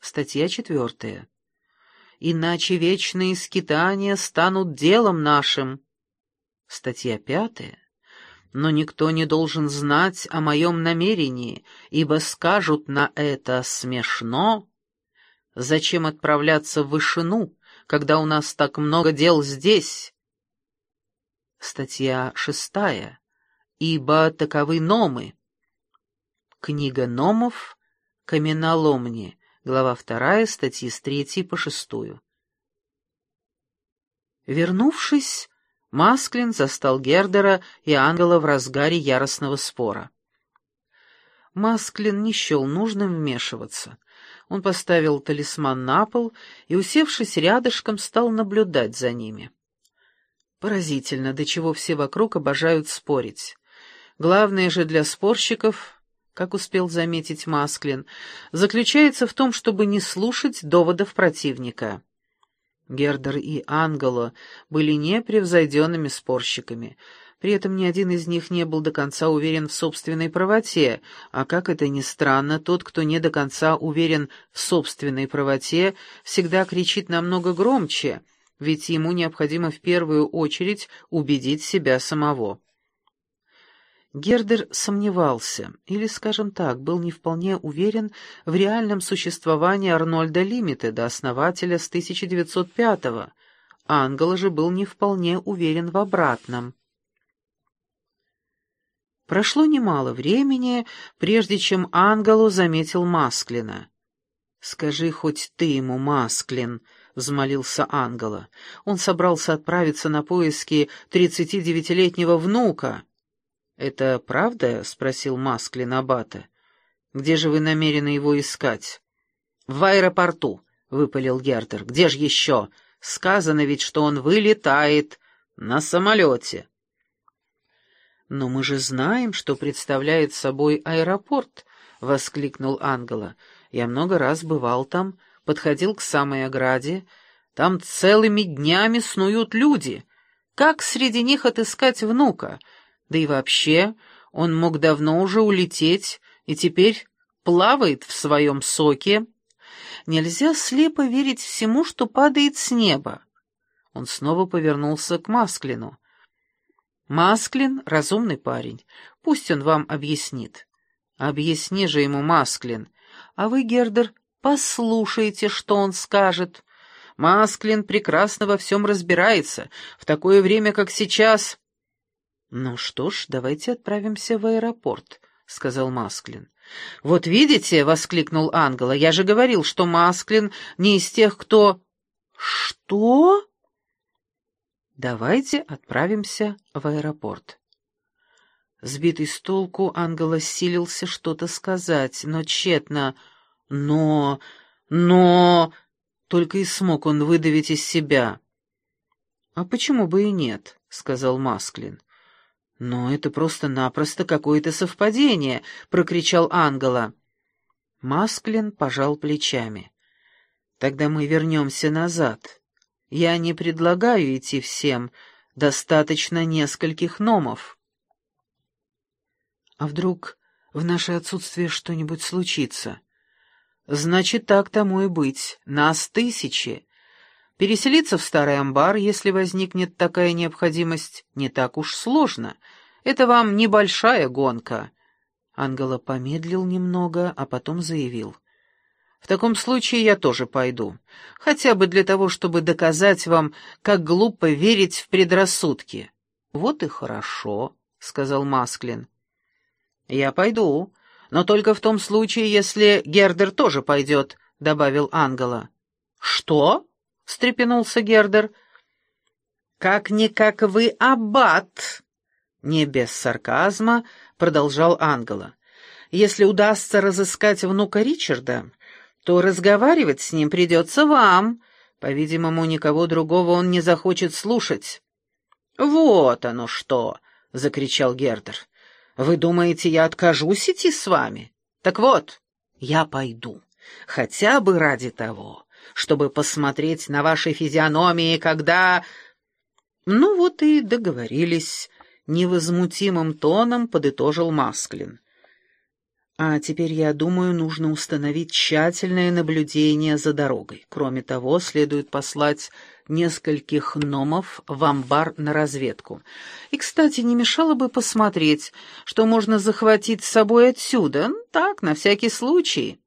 Статья 4. Иначе вечные скитания станут делом нашим. Статья 5. Но никто не должен знать о моем намерении, ибо скажут на это смешно. Зачем отправляться в вышину, когда у нас так много дел здесь? Статья 6. Ибо таковы номы. Книга номов, каменоломни, глава 2, статьи с 3 по 6. Вернувшись, Масклин застал Гердера и Ангела в разгаре яростного спора. Масклин не счел нужным вмешиваться. Он поставил талисман на пол и, усевшись рядышком, стал наблюдать за ними. Поразительно, до чего все вокруг обожают спорить. Главное же для спорщиков, как успел заметить Масклин, заключается в том, чтобы не слушать доводов противника. Гердер и Ангело были непревзойденными спорщиками. При этом ни один из них не был до конца уверен в собственной правоте, а, как это ни странно, тот, кто не до конца уверен в собственной правоте, всегда кричит намного громче, ведь ему необходимо в первую очередь убедить себя самого. Гердер сомневался, или, скажем так, был не вполне уверен в реальном существовании Арнольда Лимитеда, основателя с 1905-го. Ангело же был не вполне уверен в обратном. Прошло немало времени, прежде чем Ангело заметил Масклина. «Скажи хоть ты ему, Масклин», — взмолился Ангело. Он собрался отправиться на поиски 39-летнего внука. «Это правда?» — спросил Масклин аббата. «Где же вы намерены его искать?» «В аэропорту», — выпалил Гердер. «Где же еще? Сказано ведь, что он вылетает на самолете». «Но мы же знаем, что представляет собой аэропорт», — воскликнул Ангело. «Я много раз бывал там, подходил к самой ограде. Там целыми днями снуют люди. Как среди них отыскать внука? Да и вообще, он мог давно уже улететь и теперь плавает в своем соке. Нельзя слепо верить всему, что падает с неба». Он снова повернулся к Масклину. «Масклин — разумный парень. Пусть он вам объяснит». «Объясни же ему, Масклин. А вы, Гердер, послушайте, что он скажет. Масклин прекрасно во всем разбирается. В такое время, как сейчас...» «Ну что ж, давайте отправимся в аэропорт», — сказал Масклин. «Вот видите», — воскликнул Ангело, — «я же говорил, что Масклин не из тех, кто...» «Что?» «Давайте отправимся в аэропорт». Сбитый с толку, Ангело силился что-то сказать, но тщетно. «Но... Только и смог он выдавить из себя. «А почему бы и нет?» — сказал Масклин. «Но это просто-напросто какое-то совпадение», — прокричал Ангело. Масклин пожал плечами. «Тогда мы вернемся назад. Я не предлагаю идти всем, достаточно нескольких номов». «А вдруг в наше отсутствие что-нибудь случится?» «Значит, так тому и быть. Нас 1000. Переселиться в старый амбар, если возникнет такая необходимость, не так уж сложно. Это вам небольшая гонка». Ангело помедлил немного, а потом заявил. «В таком случае я тоже пойду. Хотя бы для того, чтобы доказать вам, как глупо верить в предрассудки». «Вот и хорошо», — сказал Масклин. «Я пойду, но только в том случае, если Гердер тоже пойдет», — добавил Ангело. «Что?» — встрепенулся Гердер. «Как-никак вы аббат!» Не без сарказма продолжал Ангело. «Если удастся разыскать внука Ричарда, то разговаривать с ним придется вам. По-видимому, никого другого он не захочет слушать». «Вот оно что!» — закричал Гердер. «Вы думаете, я откажусь идти с вами? Так вот, я пойду, хотя бы ради того, чтобы посмотреть на ваши физиономии, когда...» «Ну вот и договорились», — невозмутимым тоном подытожил Масклин. А теперь, я думаю, нужно установить тщательное наблюдение за дорогой. Кроме того, следует послать нескольких гномов в амбар на разведку. И, кстати, не мешало бы посмотреть, что можно захватить с собой отсюда, так, на всякий случай».